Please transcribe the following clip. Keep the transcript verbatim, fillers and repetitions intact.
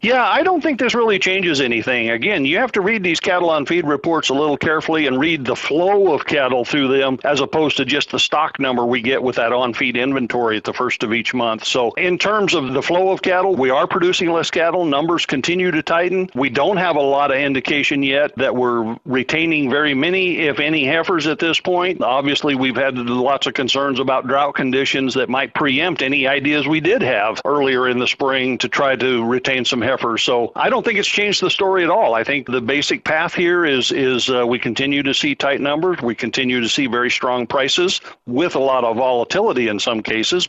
Yeah, I don't think this really changes anything. Again, you have to read these cattle on feed reports a little carefully and read the flow of cattle through them as opposed to just the stock number we get with that on feed inventory at the first of each month. So in terms of the flow of cattle, we are producing less cattle. Numbers continue to tighten. We don't have a lot of indication yet that we're retaining very many, if any, heifers at this point. Obviously, we've had lots of concerns about drought conditions that might preempt any ideas we did have earlier in the spring to try to retain some heifers. So I don't think it's changed the story at all. I think the basic path here is is uh, we continue to see tight numbers. We continue to see very strong prices with a lot of volatility in some cases.